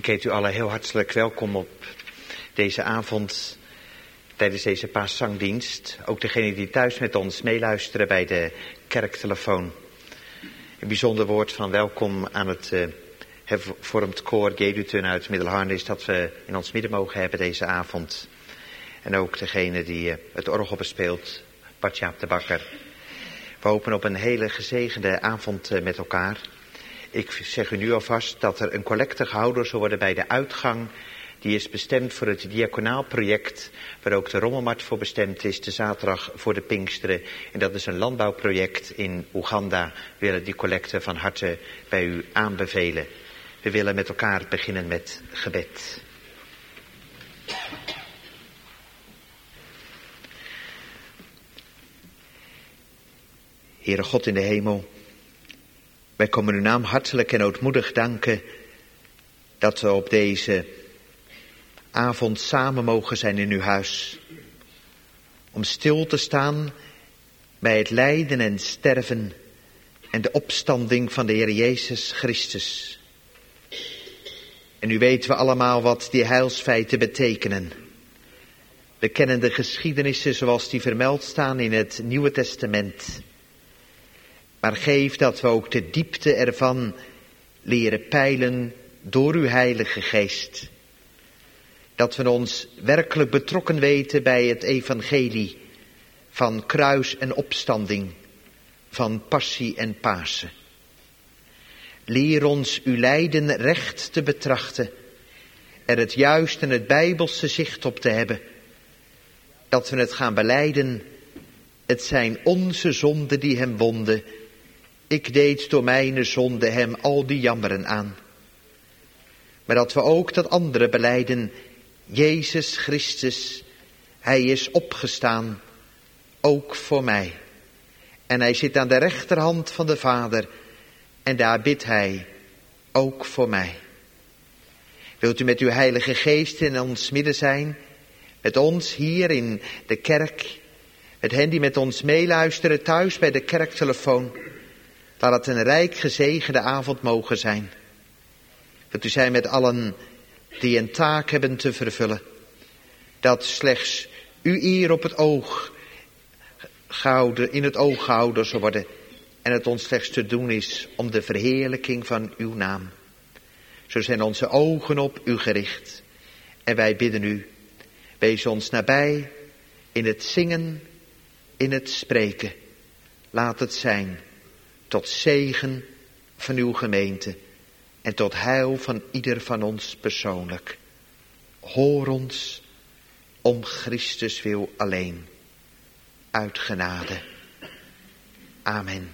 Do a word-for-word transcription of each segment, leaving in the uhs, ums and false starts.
Ik heet u allen heel hartelijk welkom op deze avond tijdens deze paaszangdienst. Ook degenen die thuis met ons meeluisteren bij de kerktelefoon. Een bijzonder woord van welkom aan het uh, hervormd koor Gedutun uit Middelharnis dat we in ons midden mogen hebben deze avond. En ook degene die uh, het orgel bespeelt, Bart-Jaap de Bakker. We hopen op een hele gezegende avond uh, met elkaar. Ik zeg u nu alvast dat er een collecte gehouden zal worden bij de uitgang. Die is bestemd voor het diaconaal project, waar ook de rommelmarkt voor bestemd is, de zaterdag voor de Pinksteren. En dat is een landbouwproject in Oeganda. We willen die collecte van harte bij u aanbevelen. We willen met elkaar beginnen met gebed. Heere God in de hemel, wij komen uw naam hartelijk en ootmoedig danken dat we op deze avond samen mogen zijn in uw huis. Om stil te staan bij het lijden en sterven en de opstanding van de Heer Jezus Christus. En nu weten we allemaal wat die heilsfeiten betekenen. We kennen de geschiedenissen zoals die vermeld staan in het Nieuwe Testament. Maar geef dat we ook de diepte ervan leren peilen door uw Heilige Geest. Dat we ons werkelijk betrokken weten bij het evangelie van kruis en opstanding, van passie en Pasen. Leer ons uw lijden recht te betrachten, er het juiste en het bijbelse zicht op te hebben. Dat we het gaan belijden, het zijn onze zonden die hem wonden. Ik deed door mijn zonde hem al die jammeren aan. Maar dat we ook dat andere belijden, Jezus Christus, hij is opgestaan, ook voor mij. En hij zit aan de rechterhand van de Vader en daar bidt hij, ook voor mij. Wilt u met uw Heilige Geest in ons midden zijn, met ons hier in de kerk, met hen die met ons meeluisteren thuis bij de kerktelefoon. Laat het een rijk gezegende avond mogen zijn. Wilt u zijn met allen die een taak hebben te vervullen. Dat slechts u eer op het oog gehouden, in het oog gehouden zal worden. En het ons slechts te doen is om de verheerlijking van uw naam. Zo zijn onze ogen op u gericht. En wij bidden u, wees ons nabij in het zingen, in het spreken. Laat het zijn tot zegen van uw gemeente en tot heil van ieder van ons persoonlijk. Hoor ons om Christus wil alleen. Uit genade. Amen.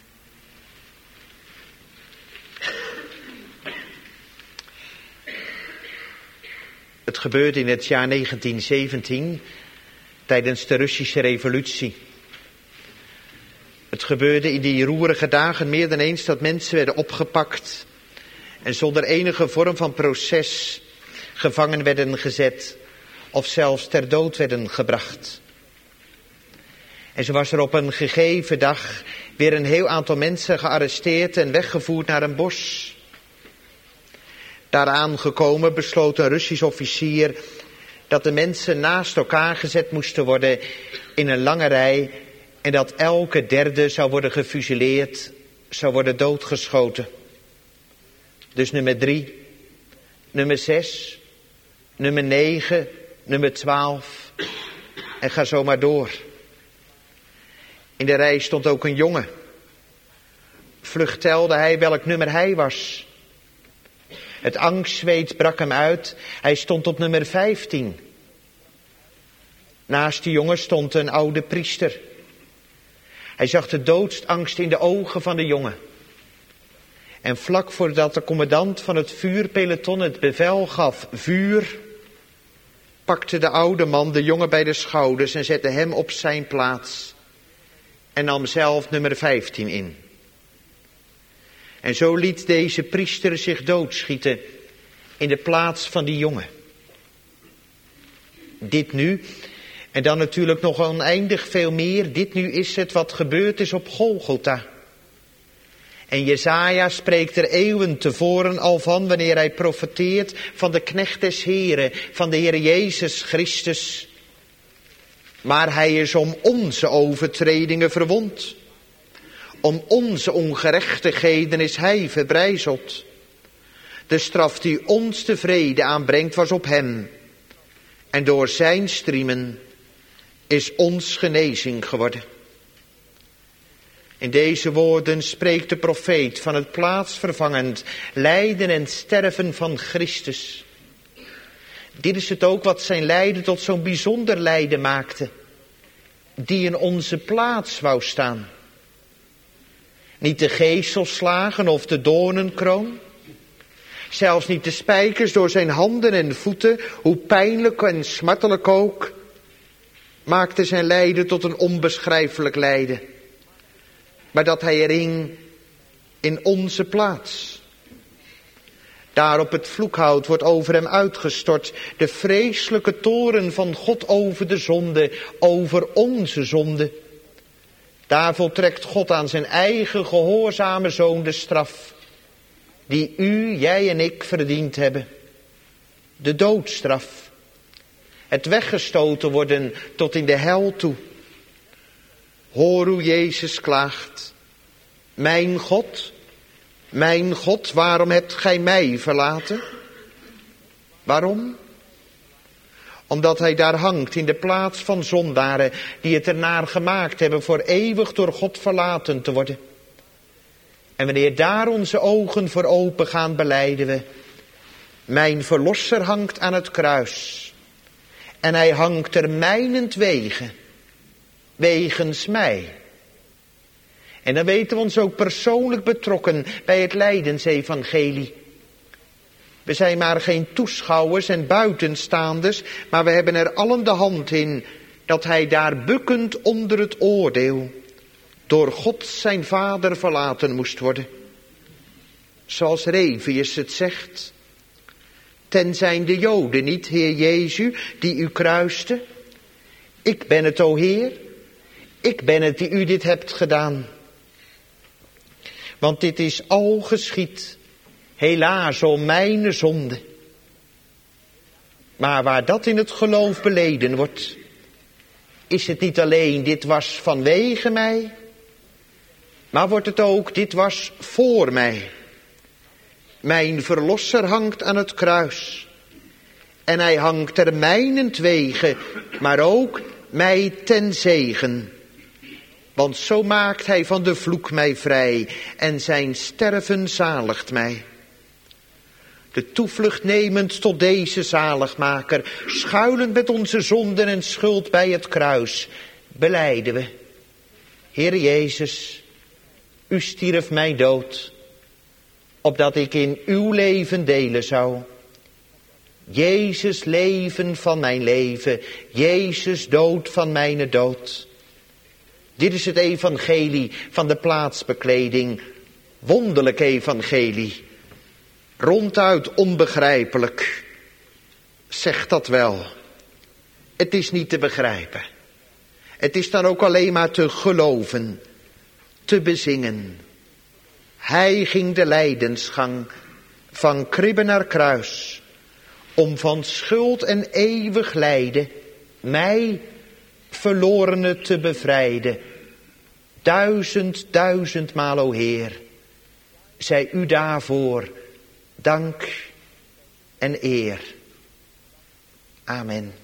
Het gebeurde in het jaar negentien zeventien tijdens de Russische revolutie. Het gebeurde in die roerige dagen meer dan eens dat mensen werden opgepakt en zonder enige vorm van proces gevangen werden gezet of zelfs ter dood werden gebracht. En zo was er op een gegeven dag weer een heel aantal mensen gearresteerd en weggevoerd naar een bos. Daar aangekomen besloot een Russisch officier dat de mensen naast elkaar gezet moesten worden in een lange rij en dat elke derde zou worden gefusilleerd, zou worden doodgeschoten. Dus nummer drie, nummer zes, nummer negen, nummer twaalf en ga zo maar door. In de rij stond ook een jongen. Vlug telde hij welk nummer hij was. Het angstzweet brak hem uit. Hij stond op nummer vijftien. Naast die jongen stond een oude priester. Hij zag de doodsangst in de ogen van de jongen. En vlak voordat de commandant van het vuurpeloton het bevel gaf, vuur, pakte de oude man de jongen bij de schouders en zette hem op zijn plaats. En nam zelf nummer vijftien in. En zo liet deze priester zich doodschieten in de plaats van die jongen. Dit nu, en dan natuurlijk nog oneindig veel meer, dit nu is het wat gebeurd is op Golgotha. En Jesaja spreekt er eeuwen tevoren al van, wanneer hij profeteert van de knecht des Heren, van de Heer Jezus Christus. Maar hij is om onze overtredingen verwond. Om onze ongerechtigheden is hij verbrijzeld. De straf die ons de vrede aanbrengt was op hem. En door zijn striemen is ons genezing geworden. In deze woorden spreekt de profeet van het plaatsvervangend lijden en sterven van Christus. Dit is het ook wat zijn lijden tot zo'n bijzonder lijden maakte. Die in onze plaats wou staan. Niet de geeselslagen of de doornenkroon. Zelfs niet de spijkers door zijn handen en voeten, hoe pijnlijk en smartelijk ook, maakte zijn lijden tot een onbeschrijfelijk lijden. Maar dat hij er hing in onze plaats. Daar op het vloekhout wordt over hem uitgestort de vreselijke toorn van God over de zonde, over onze zonde. Daar voltrekt God aan zijn eigen gehoorzame zoon de straf, die u, jij en ik verdiend hebben. De doodstraf. Het weggestoten worden tot in de hel toe. Hoor hoe Jezus klaagt. Mijn God, mijn God, waarom hebt gij mij verlaten? Waarom? Omdat hij daar hangt in de plaats van zondaren die het ernaar gemaakt hebben voor eeuwig door God verlaten te worden. En wanneer daar onze ogen voor open gaan, belijden we: mijn verlosser hangt aan het kruis. En hij hangt er mijnentwege, wegens mij. En dan weten we ons ook persoonlijk betrokken bij het lijdensevangelie. We zijn maar geen toeschouwers en buitenstaanders, maar we hebben er allen de hand in dat hij daar bukkend onder het oordeel door God zijn vader verlaten moest worden. Zoals Revius het zegt: ten zijn de Joden niet, Heer Jezus, die u kruiste? Ik ben het, o Heer, ik ben het die u dit hebt gedaan. Want dit is al geschied, helaas om mijn zonde. Maar waar dat in het geloof beleden wordt, is het niet alleen dit was vanwege mij, maar wordt het ook dit was voor mij. Mijn verlosser hangt aan het kruis. En hij hangt er mijnentwege, maar ook mij ten zegen. Want zo maakt hij van de vloek mij vrij en zijn sterven zaligt mij. De toevlucht nemend tot deze zaligmaker, schuilend met onze zonden en schuld bij het kruis, belijden we: Heer Jezus, u stierf mij dood, opdat ik in uw leven delen zou. Jezus leven van mijn leven, Jezus dood van mijn dood. Dit is het evangelie van de plaatsbekleding, wonderlijk evangelie. Ronduit onbegrijpelijk. Zeg dat wel. Het is niet te begrijpen. Het is dan ook alleen maar te geloven, te bezingen. Hij ging de lijdensgang van kribbe naar kruis, om van schuld en eeuwig lijden mij, verlorene, te bevrijden. Duizend, duizendmaal, o Heer, zij u daarvoor dank en eer. Amen.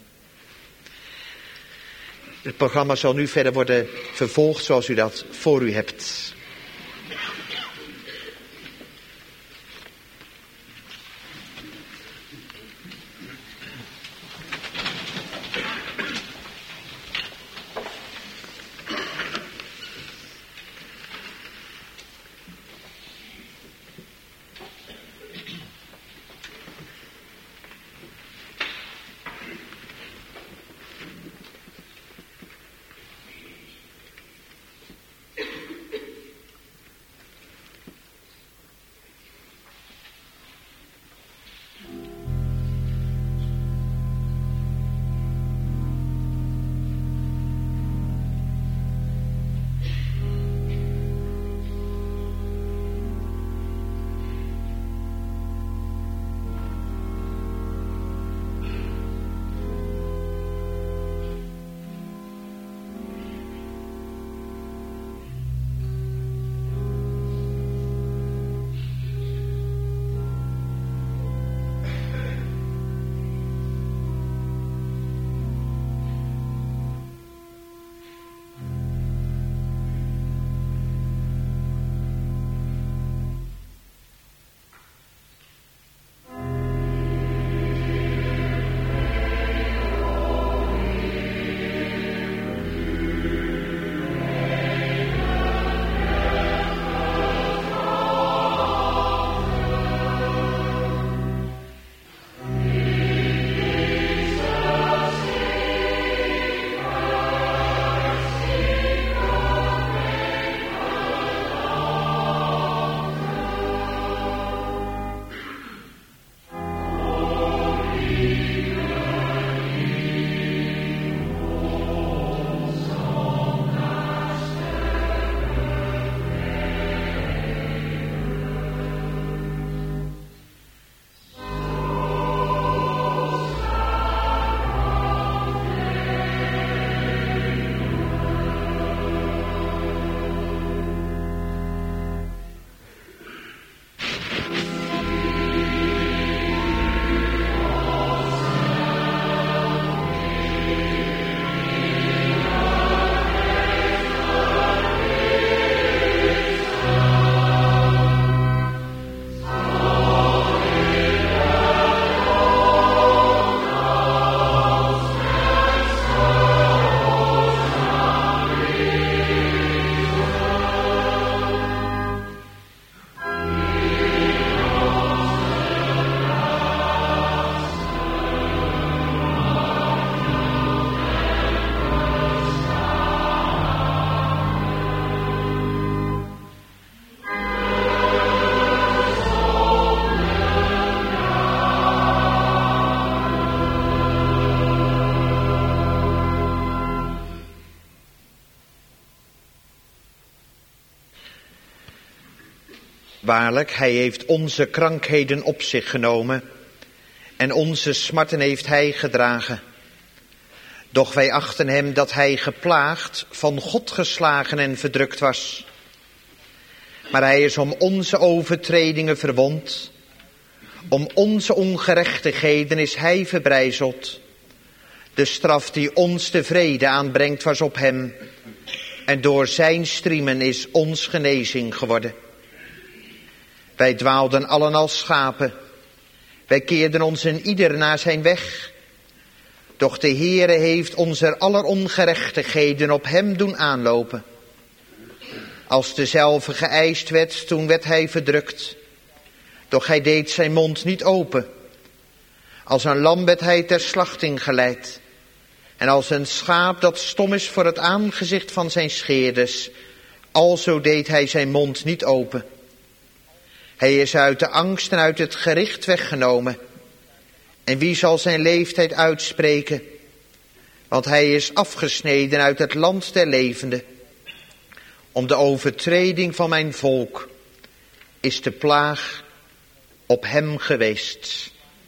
Het programma zal nu verder worden vervolgd zoals u dat voor u hebt. Waarlijk, hij heeft onze krankheden op zich genomen en onze smarten heeft hij gedragen. Doch wij achten hem dat hij geplaagd, van God geslagen en verdrukt was. Maar hij is om onze overtredingen verwond, om onze ongerechtigheden is hij verbrijzeld. De straf die ons de vrede aanbrengt was op hem, en door zijn striemen is ons genezing geworden. Wij dwaalden allen als schapen, wij keerden ons in ieder naar zijn weg. Doch de Heere heeft onze aller ongerechtigheden op hem doen aanlopen. Als dezelfde geëist werd, toen werd hij verdrukt. Doch hij deed zijn mond niet open. Als een lam werd hij ter slachting geleid. En als een schaap dat stom is voor het aangezicht van zijn scheerders, alzo deed hij zijn mond niet open. Hij is uit de angst en uit het gericht weggenomen. En wie zal zijn leeftijd uitspreken? Want hij is afgesneden uit het land der levenden. Om de overtreding van mijn volk is de plaag op hem geweest.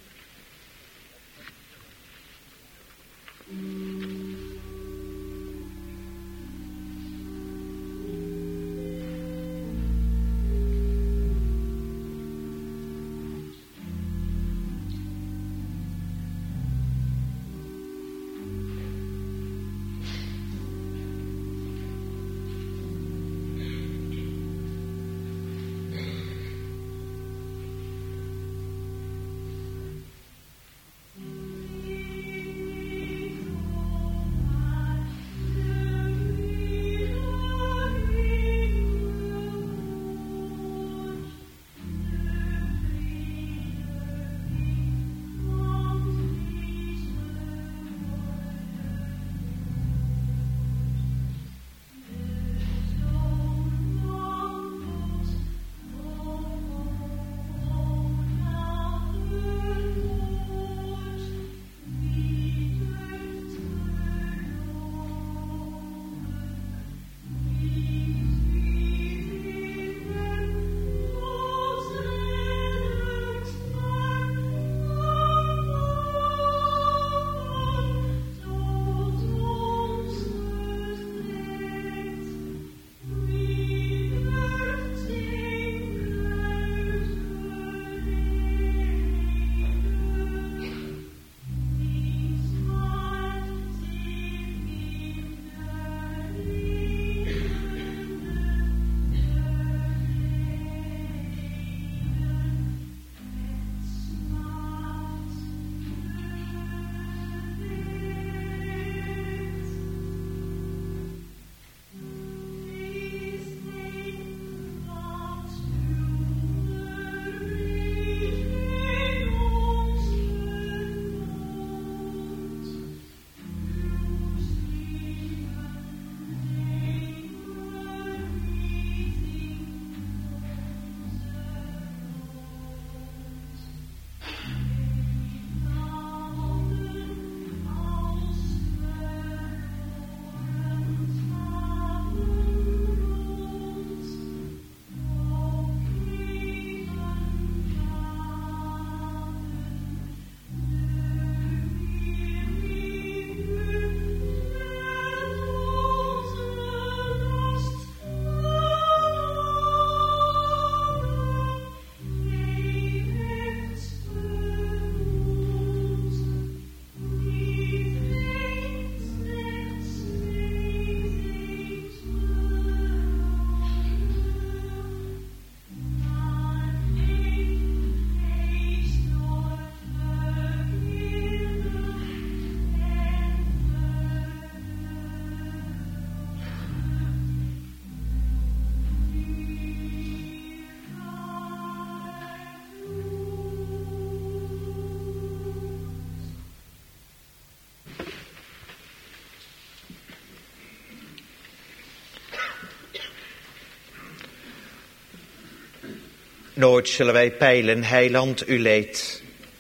Nooit zullen wij peilen, heiland, uw leed.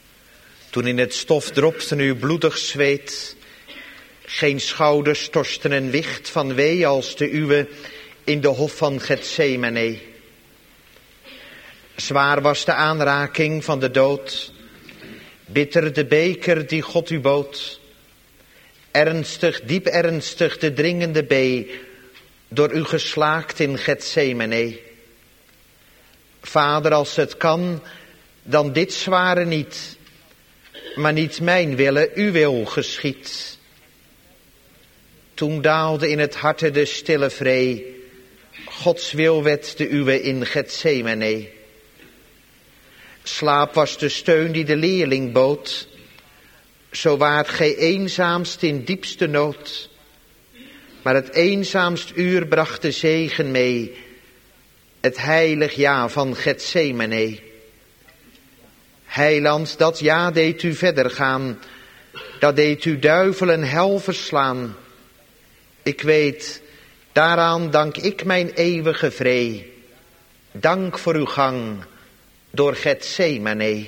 Toen in het stof dropten uw bloedig zweet. Geen schouders torsten een wicht van wee als de uwe in de hof van Getsemane. Zwaar was de aanraking van de dood, bitter de beker die God u bood. Ernstig, diep ernstig de dringende bee, door u geslaakt in Getsemane. Vader, als het kan, dan dit zware niet, maar niet mijn wille, uw wil geschied. Toen daalde in het harte de stille vree, Gods wil werd de uwe in Getsemane. Slaap was de steun die de leerling bood, zo waart gij eenzaamst in diepste nood. Maar het eenzaamst uur bracht de zegen mee, het heilig ja van Getsemane. Heiland, dat ja deed u verder gaan, dat deed u duivel en hel verslaan. Ik weet, daaraan dank ik mijn eeuwige vree. Dank voor uw gang door Getsemane.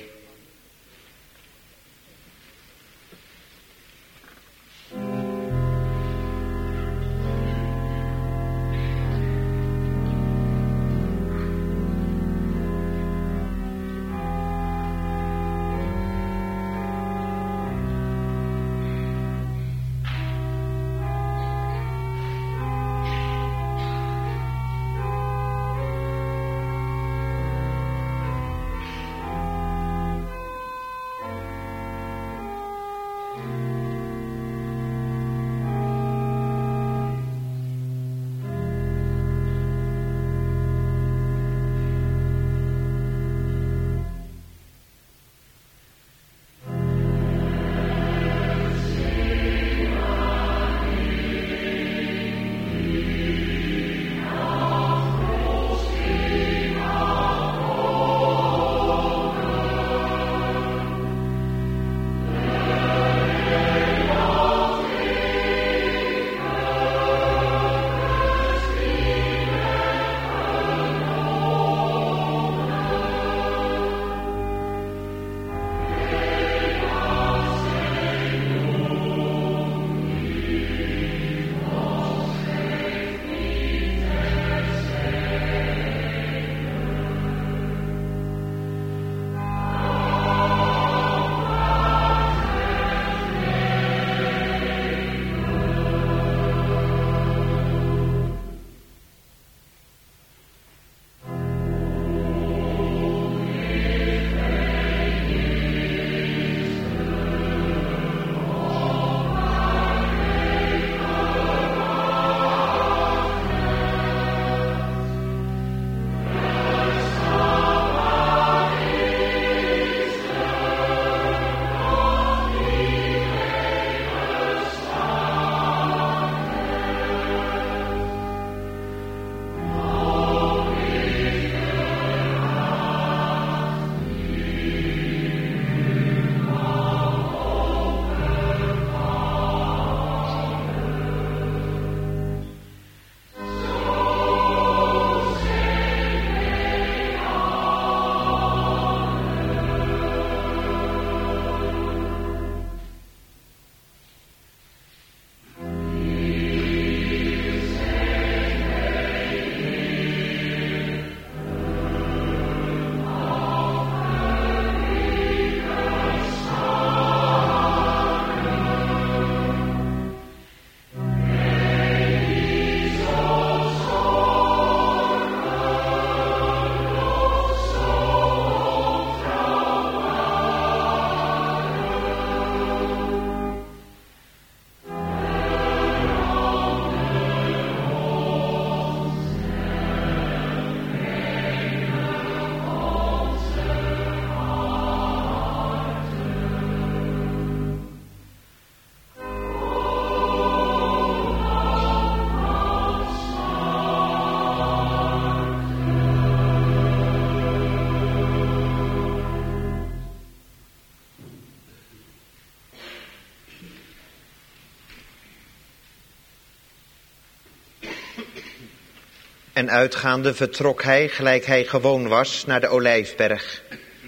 En uitgaande vertrok hij, gelijk hij gewoon was, naar de Olijfberg.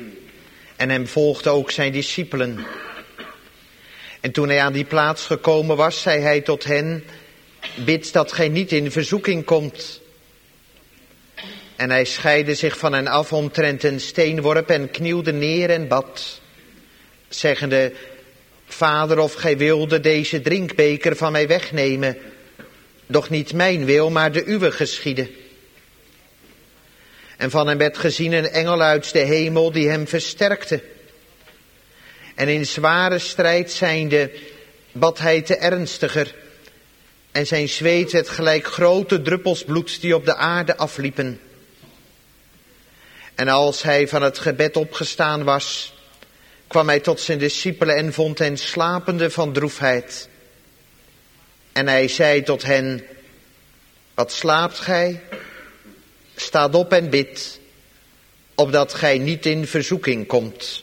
En hem volgden ook zijn discipelen. En toen hij aan die plaats gekomen was, zei hij tot hen: bid dat gij niet in verzoeking komt. En hij scheidde zich van hen af omtrent een steenworp en knielde neer en bad, zeggende: Vader, of gij wilde deze drinkbeker van mij wegnemen, doch niet mijn wil, maar de uwe geschiede. En van hem werd gezien een engel uit de hemel die hem versterkte. En in zware strijd zijnde bad hij te ernstiger, en zijn zweet werd gelijk grote druppels bloeds die op de aarde afliepen. En als hij van het gebed opgestaan was, kwam hij tot zijn discipelen en vond hen slapende van droefheid. En hij zei tot hen: Wat slaapt gij? Staat op en bid, opdat gij niet in verzoeking komt.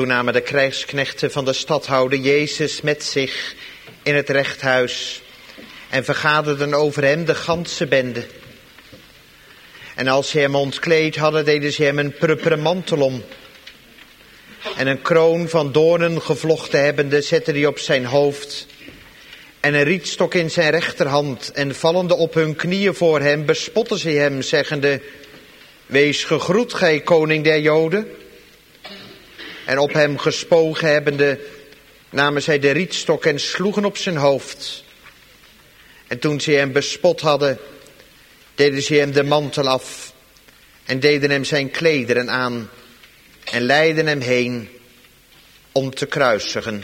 Toen namen de krijgsknechten van de stadhouder Jezus met zich in het rechthuis en vergaderden over hem de ganse bende. En als ze hem ontkleed hadden, deden ze hem een purperen mantel om. En een kroon van doornen gevlochten hebbende, zetten die op zijn hoofd. En een rietstok in zijn rechterhand. En vallende op hun knieën voor hem, bespotten ze hem, zeggende: Wees gegroet, gij koning der Joden. En op hem gespogen hebbende, namen zij de rietstok en sloegen op zijn hoofd. En toen ze hem bespot hadden, deden ze hem de mantel af en deden hem zijn klederen aan en leidden hem heen om te kruisigen.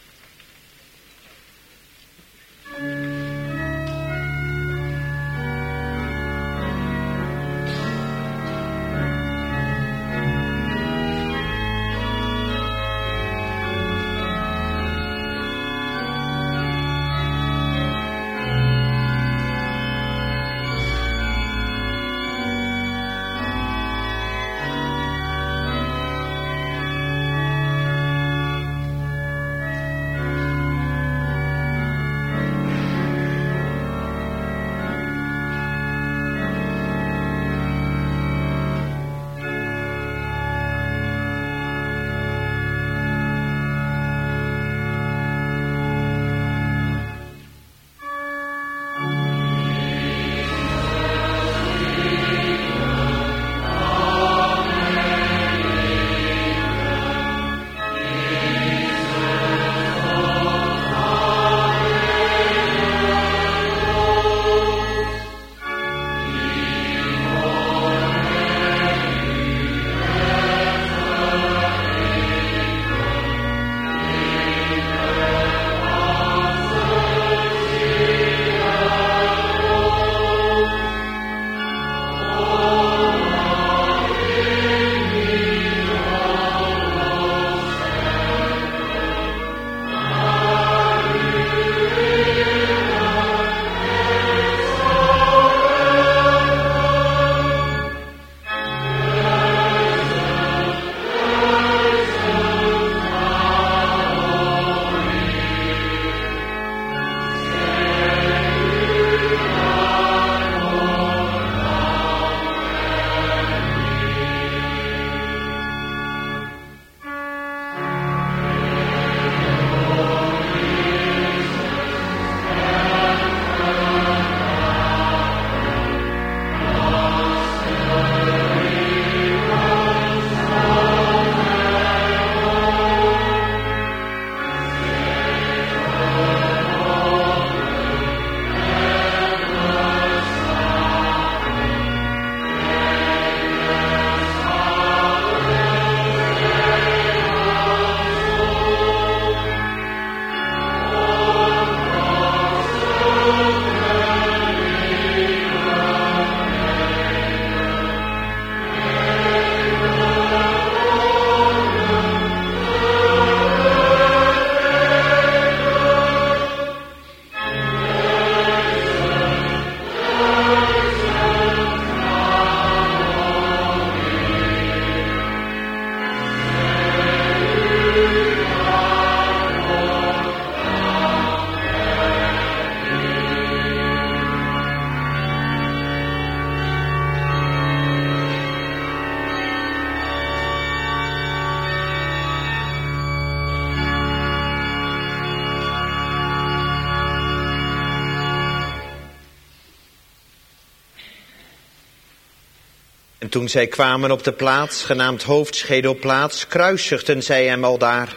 En toen zij kwamen op de plaats, genaamd Hoofdschedelplaats, kruisigden zij hem aldaar.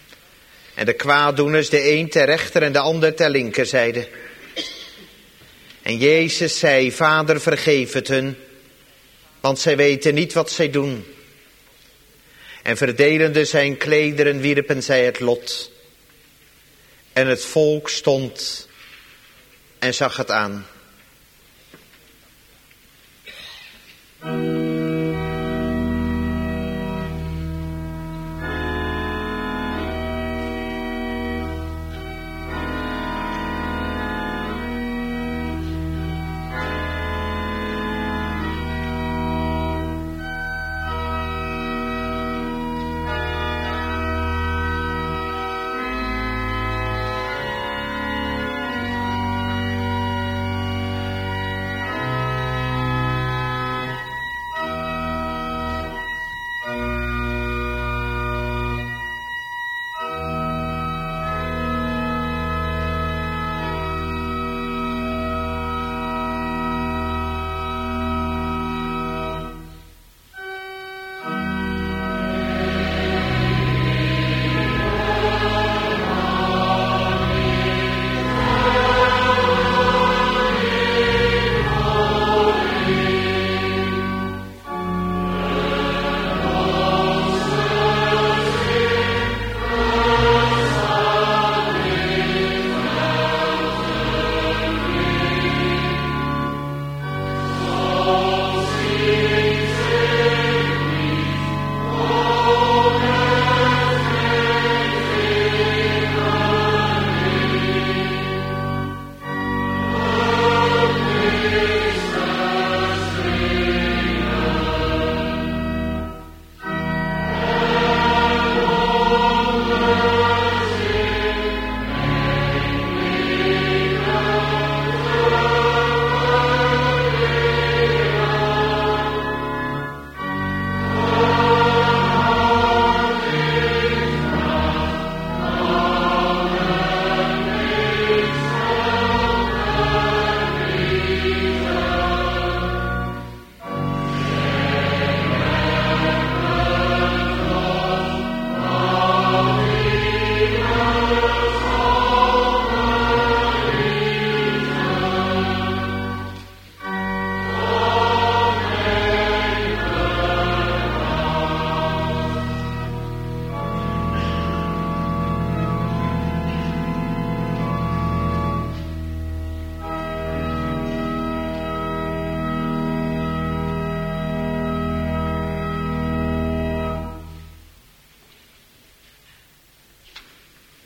En de kwaaddoeners, de een ter rechter en de ander ter linker, zeiden. En Jezus zei: Vader, vergeef het hun, want zij weten niet wat zij doen. En verdelende zijn klederen wierpen zij het lot. En het volk stond en zag het aan.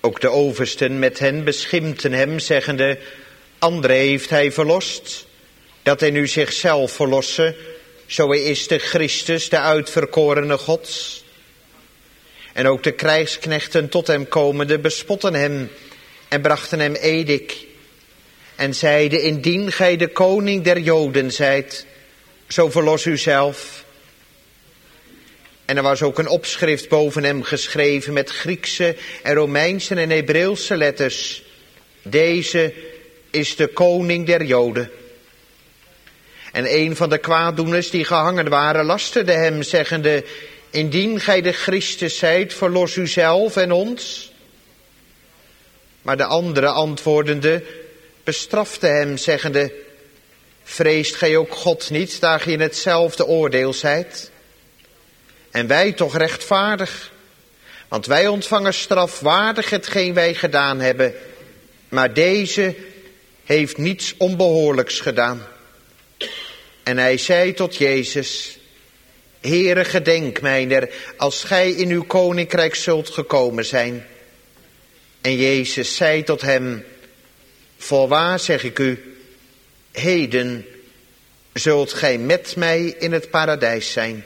Ook de oversten met hen beschimpten hem, zeggende: Anderen heeft hij verlost, dat hij nu zichzelf verlosse, zo hij is de Christus, de uitverkorene Gods. En ook de krijgsknechten tot hem komende bespotten hem en brachten hem edik. En zeiden: Indien gij de koning der Joden zijt, zo verlos u zelf. En er was ook een opschrift boven hem geschreven met Griekse en Romeinse en Hebreeuwse letters: Deze is de koning der Joden. En een van de kwaaddoeners die gehangen waren lasterde hem, zeggende: Indien gij de Christus zijt, verlos u zelf en ons. Maar de andere antwoordende bestrafte hem, zeggende: Vreest gij ook God niet, daar gij in hetzelfde oordeel zijt? En wij toch rechtvaardig, want wij ontvangen strafwaardig hetgeen wij gedaan hebben, maar deze heeft niets onbehoorlijks gedaan. En hij zei tot Jezus: Heere, gedenk mijner, als gij in uw koninkrijk zult gekomen zijn. En Jezus zei tot hem: Voorwaar zeg ik u, heden zult gij met mij in het paradijs zijn.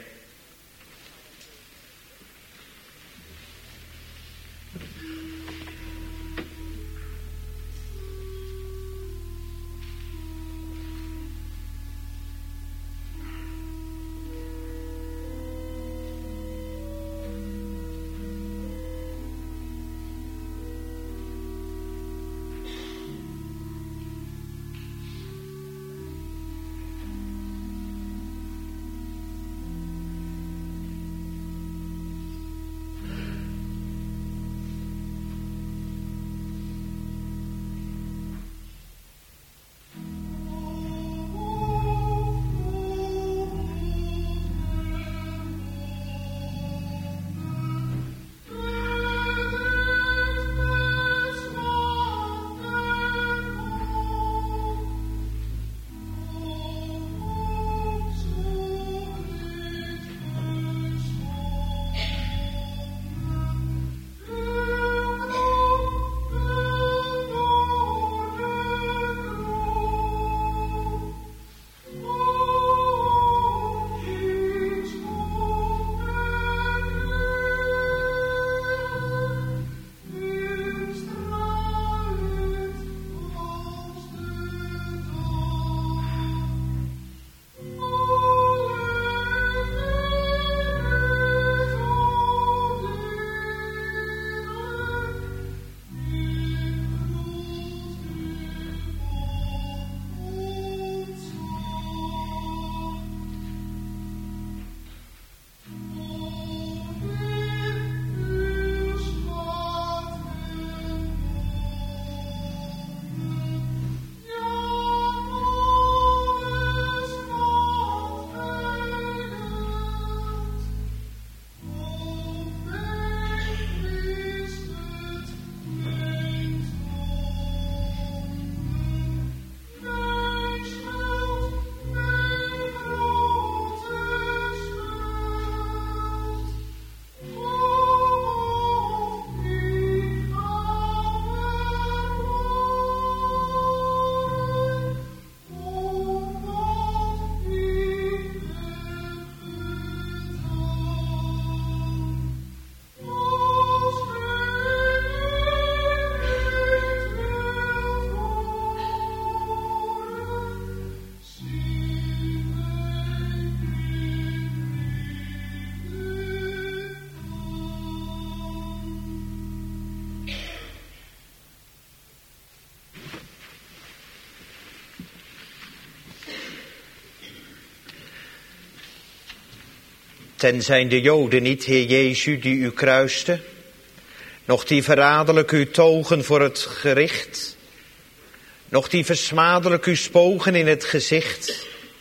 Ten zijn de Joden niet, Heer Jezus, die u kruisten, nog die verraderlijk u togen voor het gericht, nog die versmadelijk u spogen in het gezicht,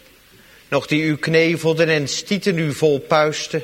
nog die u knevelden en stieten u vol puisten.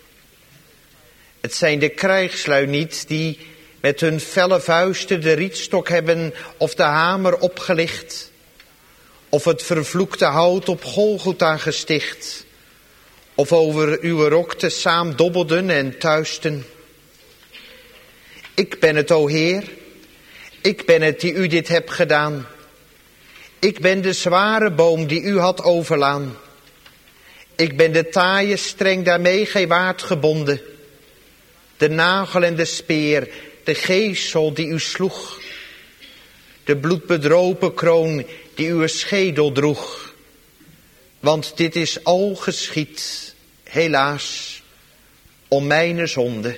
Het zijn de krijgslui niet die met hun felle vuisten de rietstok hebben of de hamer opgelicht, of het vervloekte hout op Golgotha gesticht, of over uw rok te saam dobbelden en tuisten. Ik ben het, o Heer, ik ben het die u dit hebt gedaan. Ik ben de zware boom die u had overlaan. Ik ben de taaie streng daarmee gij waart gebonden. De nagel en de speer, de geesel die u sloeg. De bloedbedropen kroon die uw schedel droeg. Want dit is al geschied, helaas, om mijne zonde.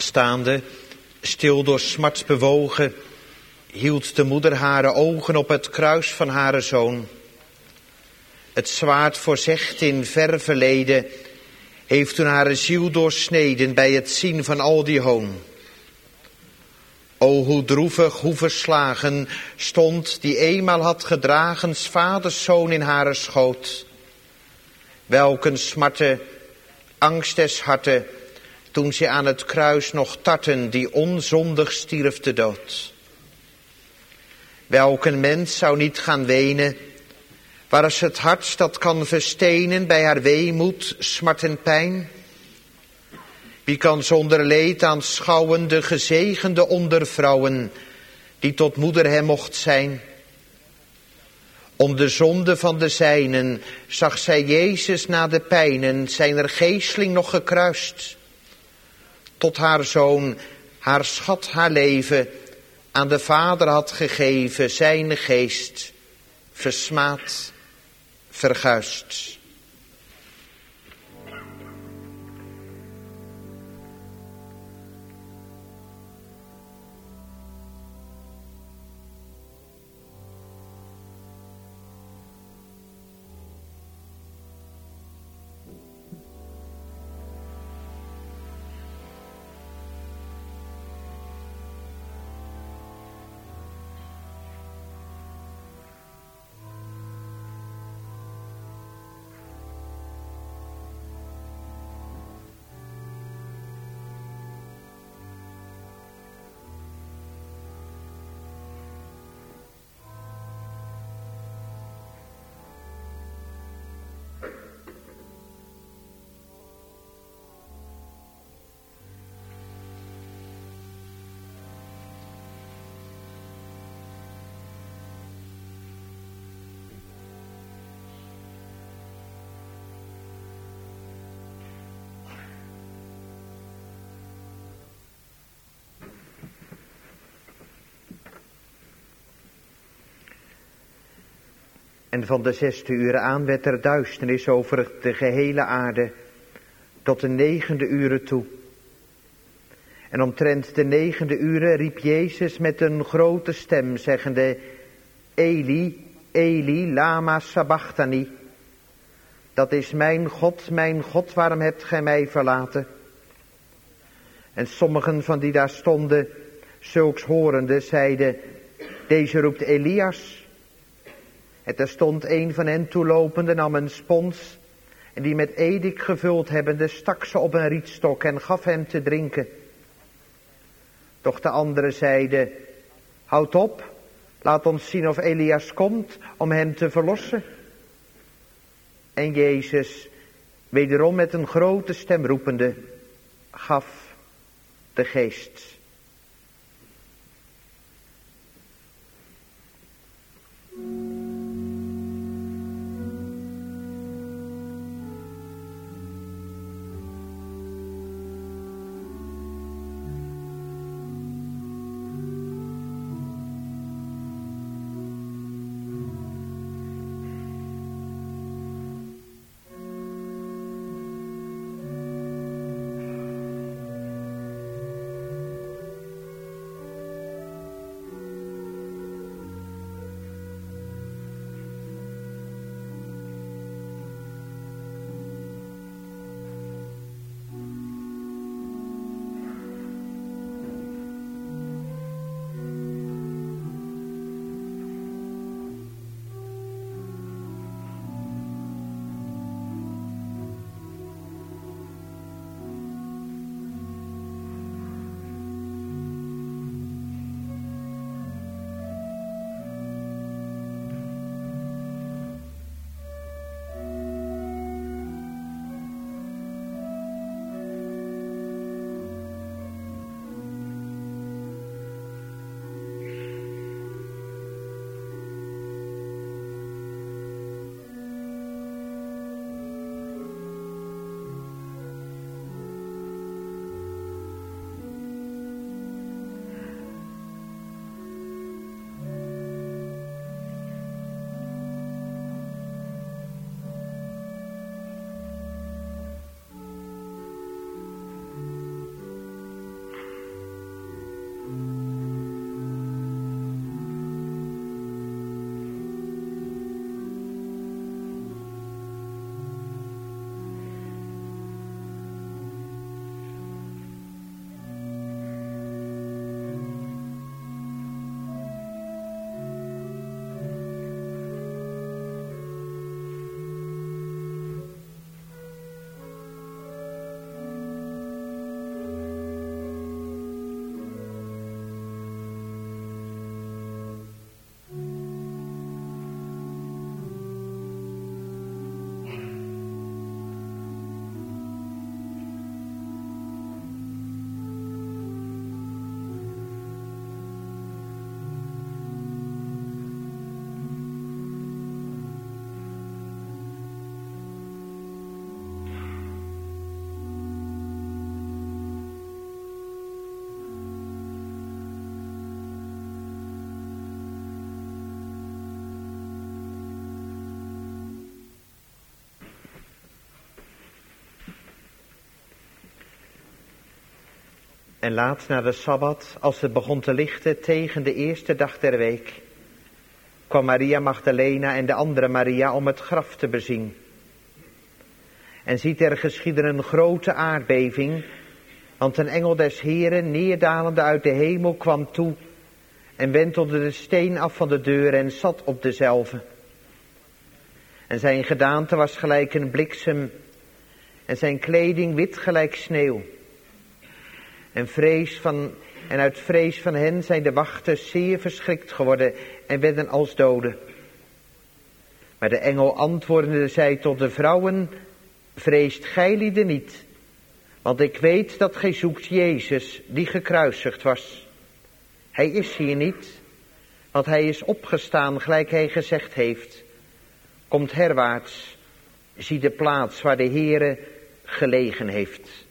Staande, stil door smart bewogen, hield de moeder hare ogen op het kruis van hare zoon. Het zwaard voorzegd in ver verleden heeft toen hare ziel doorsneden bij het zien van al die hoon. O, hoe droevig, hoe verslagen stond die eenmaal had gedragen 's vaders zoon in hare schoot. Welk een smarte, angst des harte, toen ze aan het kruis nog tarten die onzondig stierf de dood. Welk een mens zou niet gaan wenen, waar is het hart dat kan verstenen bij haar weemoed, smart en pijn? Wie kan zonder leed aanschouwen de gezegende onder vrouwen, die tot moeder hem mocht zijn? Om de zonde van de zijnen zag zij Jezus na de pijnen, zijner geesteling nog gekruist. Tot haar zoon, haar schat, haar leven, aan de Vader had gegeven, zijn geest, versmaad, verguisd. En van de zesde uren aan werd er duisternis over de gehele aarde, tot de negende uren toe. En omtrent de negende uren riep Jezus met een grote stem, zeggende, Eli, Eli, lama sabachthani. Dat is mijn God, mijn God, waarom hebt gij mij verlaten? En sommigen van die daar stonden, zulks horende, zeiden, deze roept Elias. En er stond een van hen toelopende, nam een spons, en die met edik gevuld hebbende, stak ze op een rietstok en gaf hem te drinken. Doch de anderen zeiden, houd op, laat ons zien of Elias komt om hem te verlossen. En Jezus, wederom met een grote stem roepende, gaf de geest. En laat na de Sabbat, als het begon te lichten tegen de eerste dag der week, kwam Maria Magdalena en de andere Maria om het graf te bezien. En ziet er geschieden een grote aardbeving, want een engel des Heren, neerdalende uit de hemel, kwam toe en wentelde de steen af van de deur en zat op dezelve. En zijn gedaante was gelijk een bliksem en zijn kleding wit gelijk sneeuw. En, vrees van, en uit vrees van hen zijn de wachters zeer verschrikt geworden en werden als doden. Maar de engel antwoordende zei tot de vrouwen: vreest gijlieden niet, want ik weet dat gij zoekt Jezus die gekruisigd was. Hij is hier niet, want hij is opgestaan gelijk hij gezegd heeft. Komt herwaarts, zie de plaats waar de Heere gelegen heeft.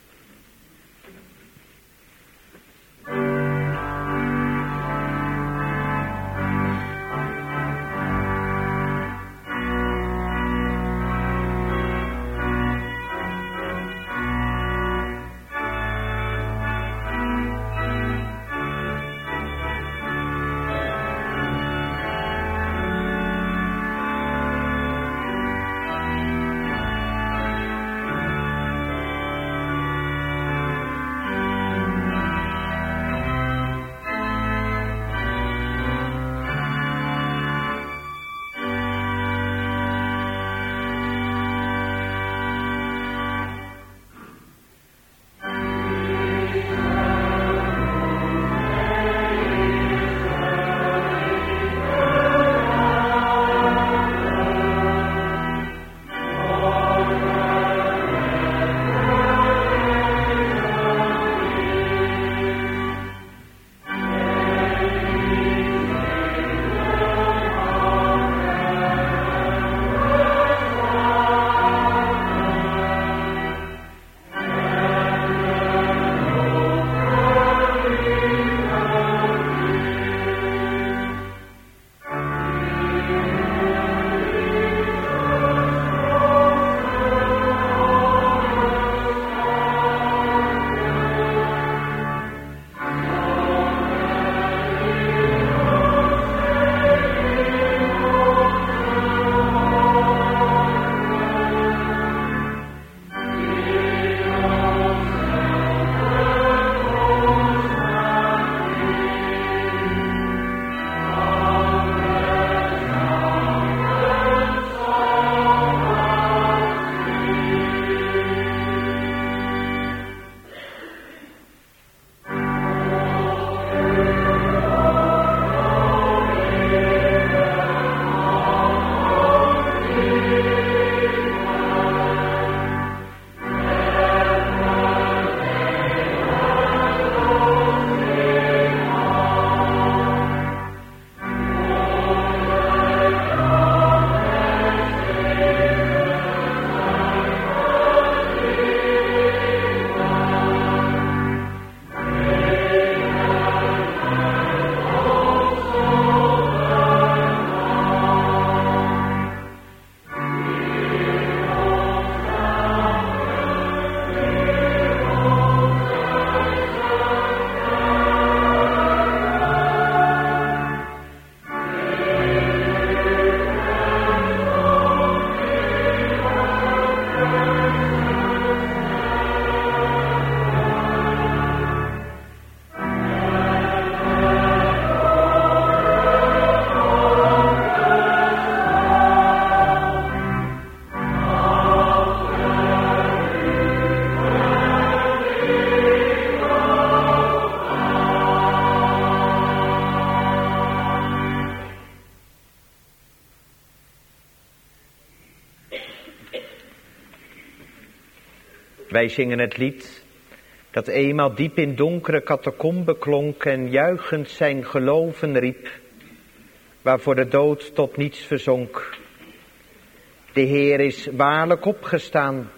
Wij zingen het lied dat eenmaal diep in donkere catacomben klonk en juichend zijn geloven riep, waarvoor de dood tot niets verzonk. De Heer is waarlijk opgestaan.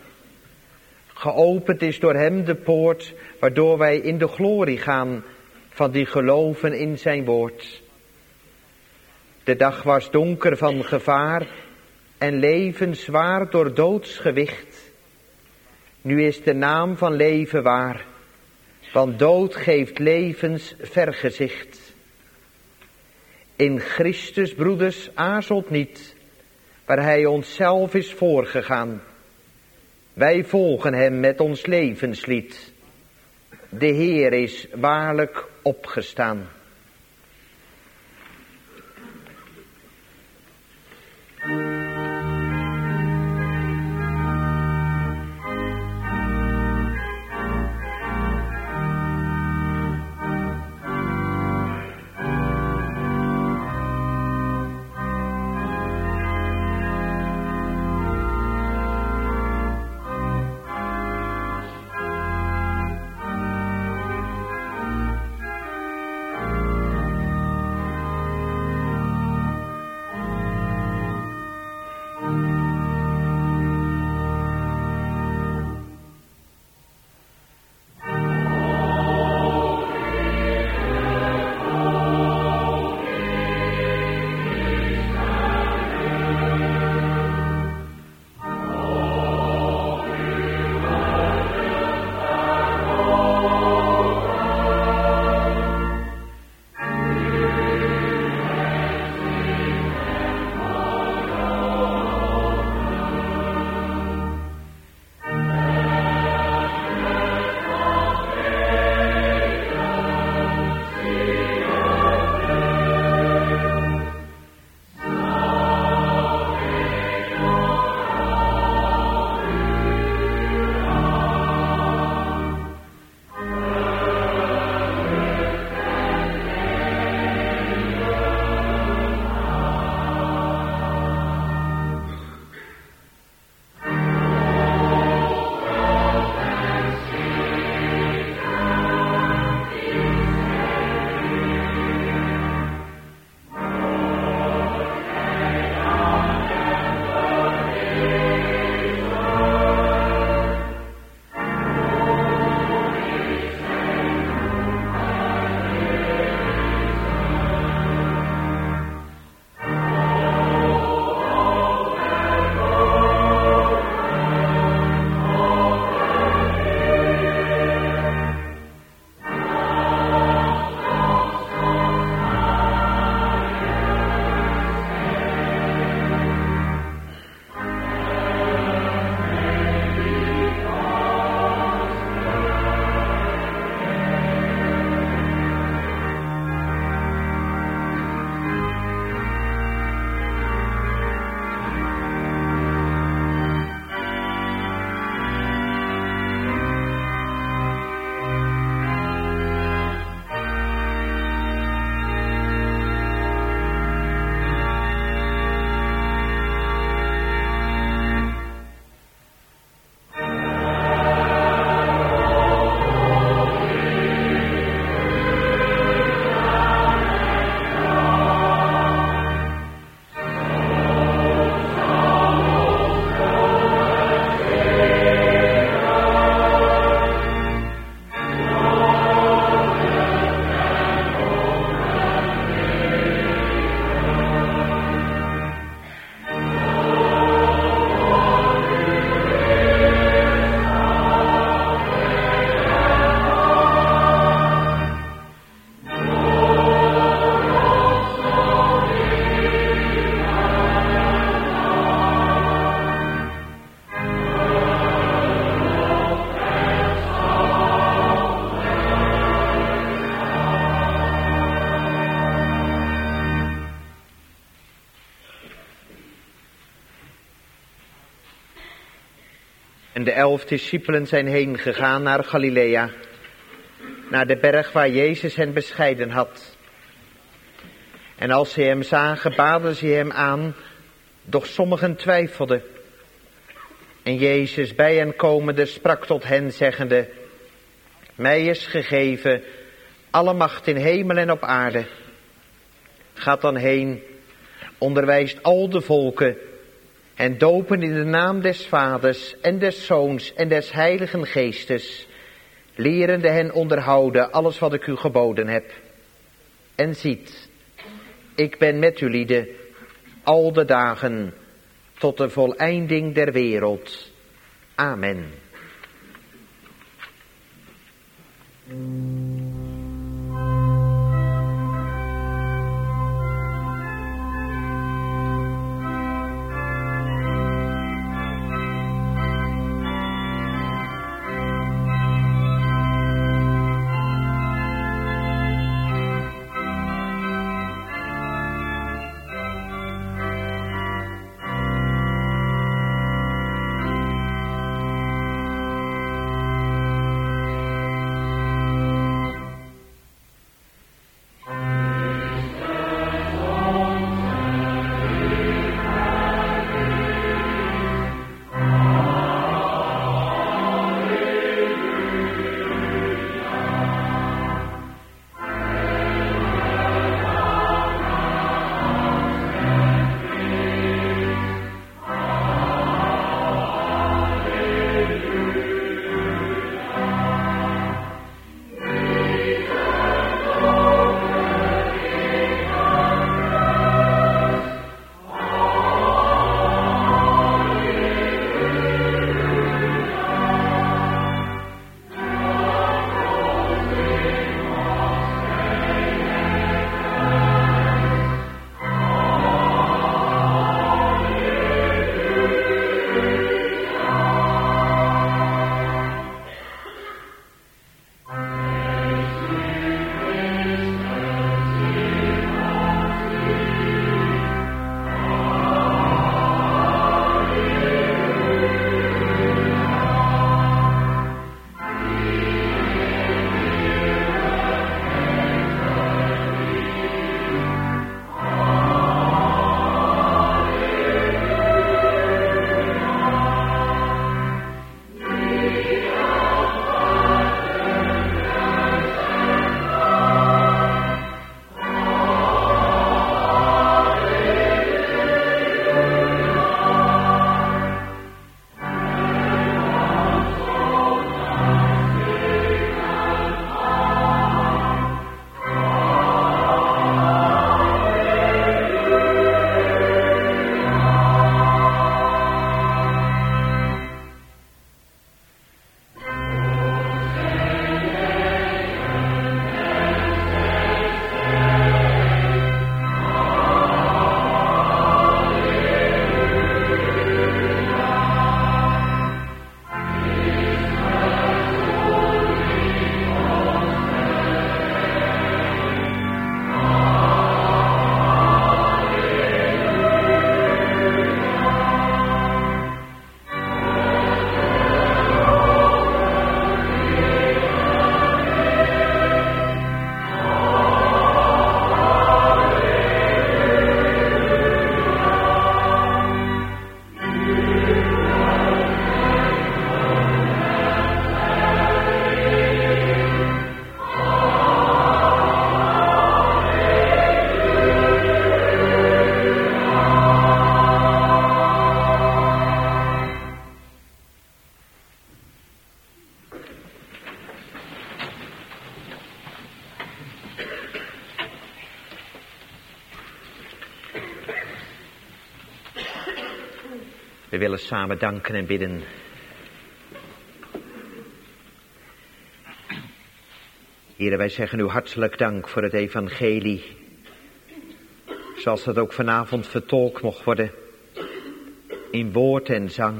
Geopend is door hem de poort, waardoor wij in de glorie gaan van die geloven in zijn woord. De dag was donker van gevaar en leven zwaar door doodsgewicht. Nu is de naam van leven waar. Want dood geeft levens vergezicht. In Christus, broeders, aarzelt niet, waar hij onszelf is voorgegaan. Wij volgen hem met ons levenslied. De Heer is waarlijk opgestaan. En de elf discipelen zijn heen gegaan naar Galilea, naar de berg waar Jezus hen bescheiden had. En als ze hem zagen, baden ze hem aan, doch sommigen twijfelden. En Jezus bij hen komende sprak tot hen, zeggende: Mij is gegeven alle macht in hemel en op aarde. Gaat dan heen, onderwijst al de volken en dopen in de naam des Vaders en des Zoons en des Heiligen Geestes, lerende hen onderhouden alles wat ik u geboden heb. En ziet, ik ben met u lieden al de dagen tot de voleinding der wereld. Amen. We willen samen danken en bidden. Here, wij zeggen u hartelijk dank voor het evangelie. Zoals dat ook vanavond vertolkt mocht worden. In woord en zang.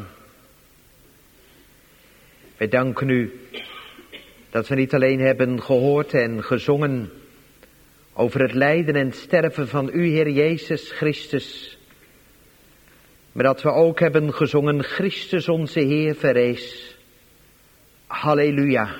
Wij danken u dat we niet alleen hebben gehoord en gezongen over het lijden en sterven van u, Heer Jezus Christus. Maar dat we ook hebben gezongen, Christus onze Heer verrees. Halleluja.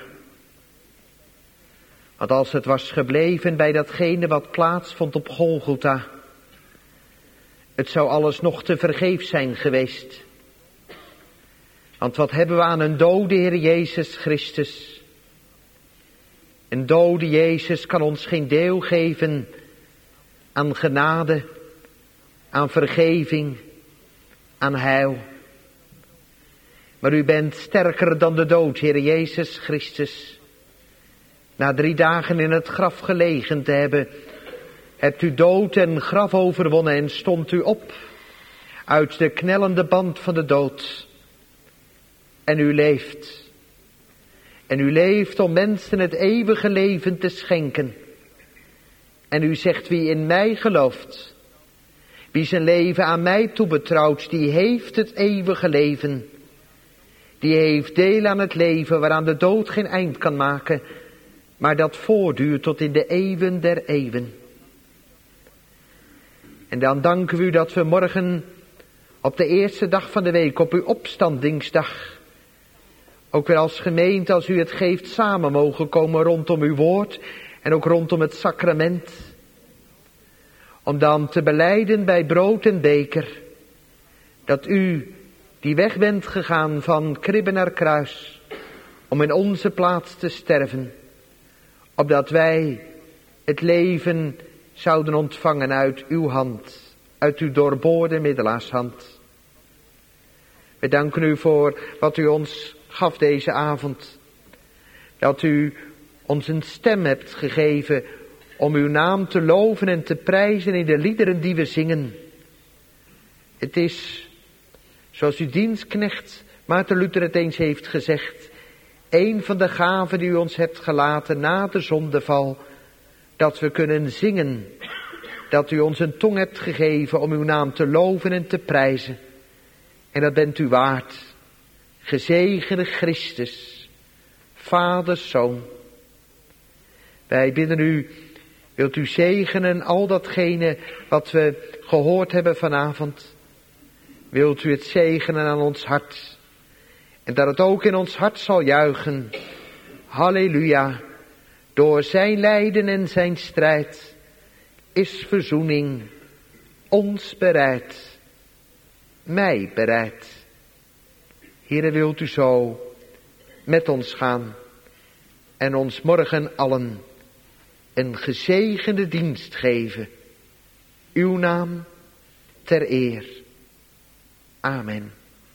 Want als het was gebleven bij datgene wat plaatsvond op Golgotha, het zou alles nog te vergeefs zijn geweest. Want wat hebben we aan een dode Heer Jezus Christus? Een dode Jezus kan ons geen deel geven aan genade, aan vergeving, aan heil. Maar u bent sterker dan de dood, Heer Jezus Christus. Na drie dagen in het graf gelegen te hebben, hebt u dood en graf overwonnen en stond u op uit de knellende band van de dood. En u leeft. En u leeft om mensen het eeuwige leven te schenken. En u zegt, wie in mij gelooft, wie zijn leven aan mij toebetrouwt, die heeft het eeuwige leven. Die heeft deel aan het leven waaraan de dood geen eind kan maken, maar dat voortduurt tot in de eeuwen der eeuwen. En dan danken we u dat we morgen op de eerste dag van de week, op uw opstandingsdag, ook weer als gemeente, als u het geeft, samen mogen komen rondom uw woord en ook rondom het sacrament. Om dan te belijden bij brood en beker dat u die weg bent gegaan van kribbe naar kruis, om in onze plaats te sterven, opdat wij het leven zouden ontvangen uit uw hand, uit uw doorboorde middelaarshand. We danken u voor wat u ons gaf deze avond, dat u ons een stem hebt gegeven om uw naam te loven en te prijzen in de liederen die we zingen. Het is, zoals uw dienstknecht Maarten Luther het eens heeft gezegd, een van de gaven die u ons hebt gelaten na de zondeval, dat we kunnen zingen, dat u ons een tong hebt gegeven om uw naam te loven en te prijzen. En dat bent u waard. Gezegende Christus, Vaders Zoon. Wij bidden u, wilt u zegenen al datgene wat we gehoord hebben vanavond. Wilt u het zegenen aan ons hart. En dat het ook in ons hart zal juichen. Halleluja. Door zijn lijden en zijn strijd is verzoening ons bereid. Mij bereid. Heere, wilt u zo met ons gaan en ons morgen allen een gezegende dienst geven. Uw naam ter eer. Amen.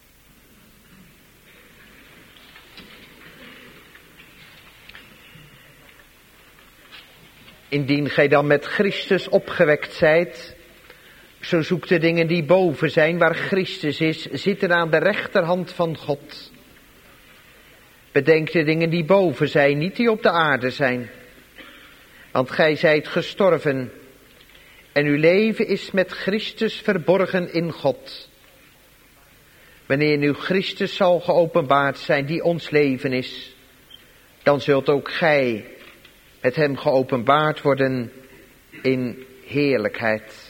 Indien gij dan met Christus opgewekt zijt, zo zoekt de dingen die boven zijn, waar Christus is, zitten aan de rechterhand van God. Bedenk de dingen die boven zijn, niet die op de aarde zijn. Want gij zijt gestorven en uw leven is met Christus verborgen in God. Wanneer nu Christus zal geopenbaard zijn, die ons leven is, dan zult ook gij met hem geopenbaard worden in heerlijkheid.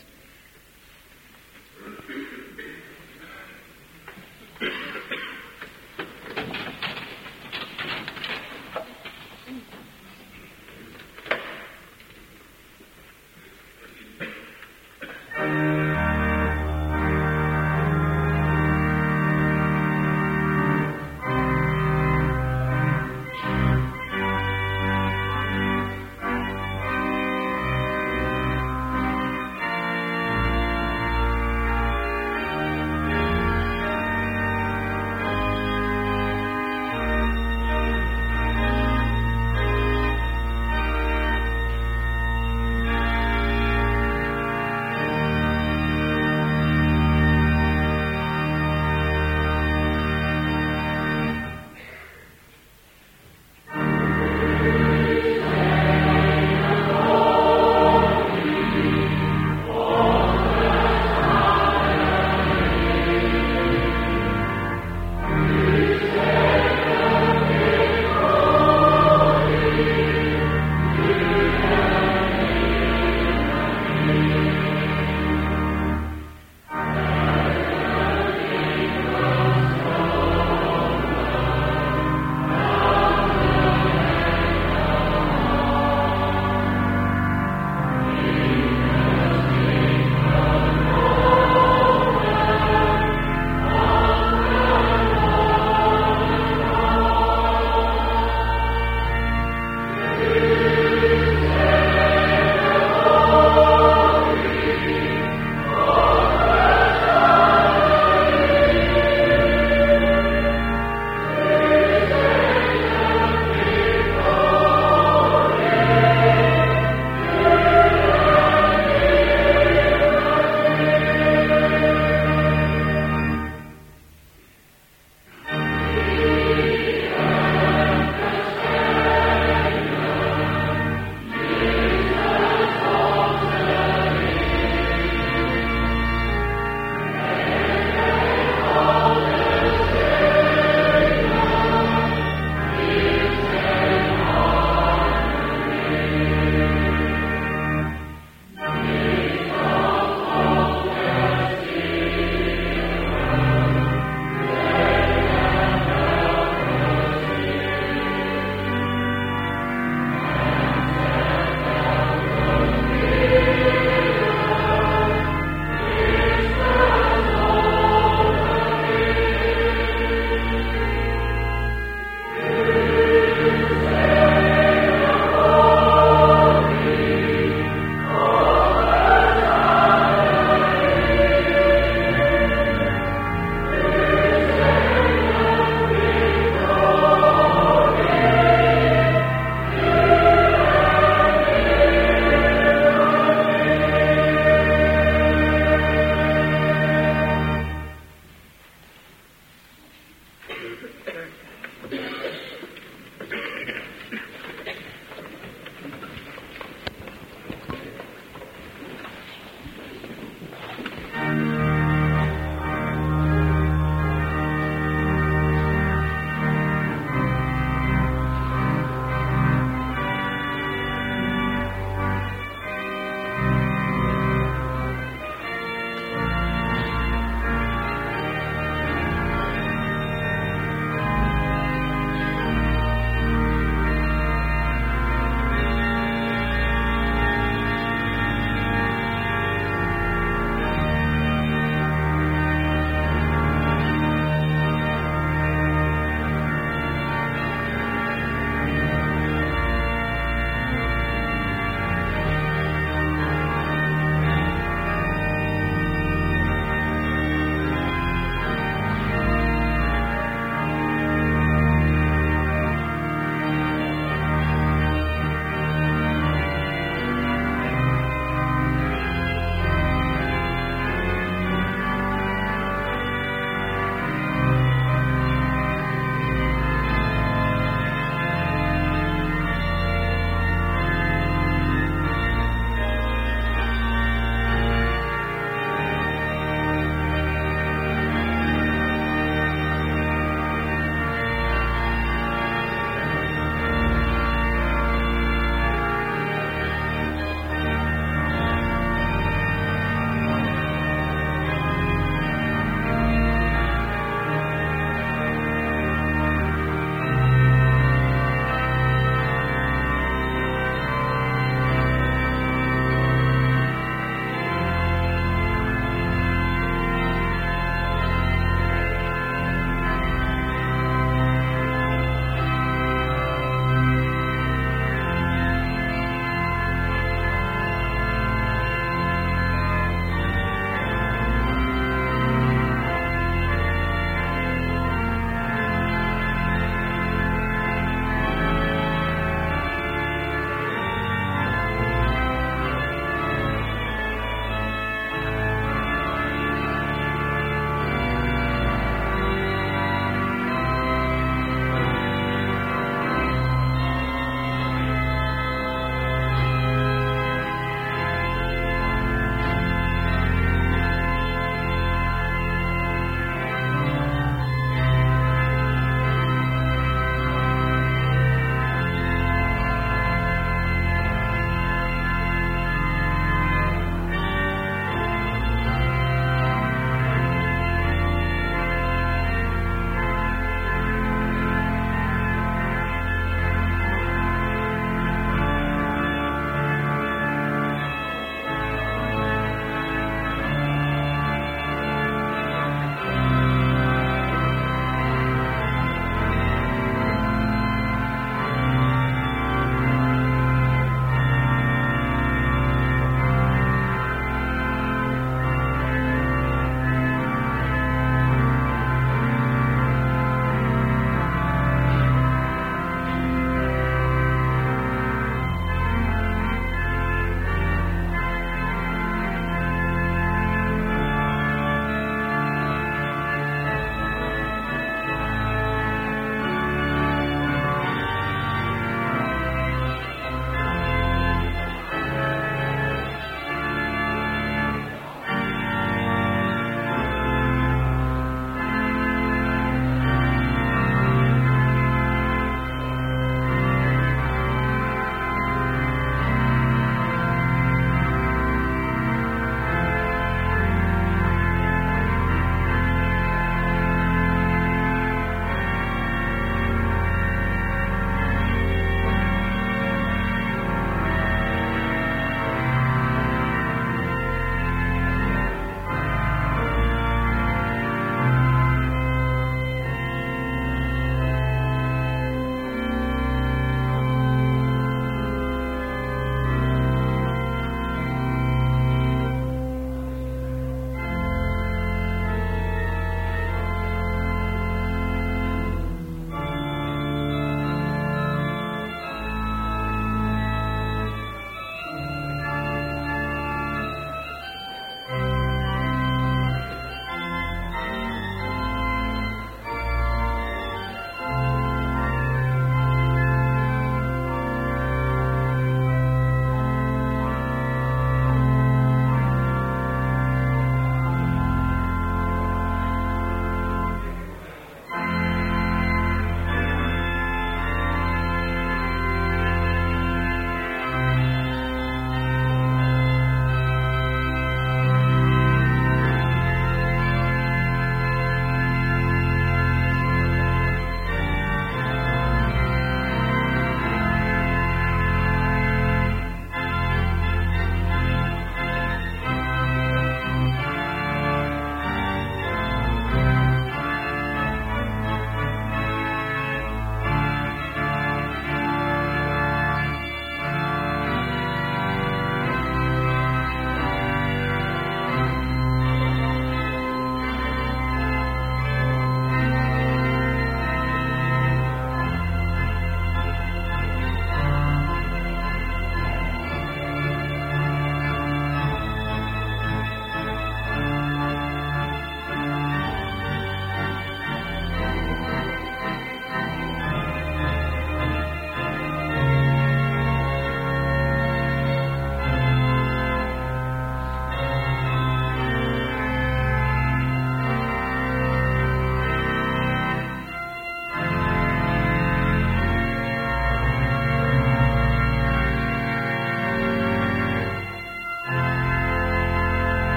Amen.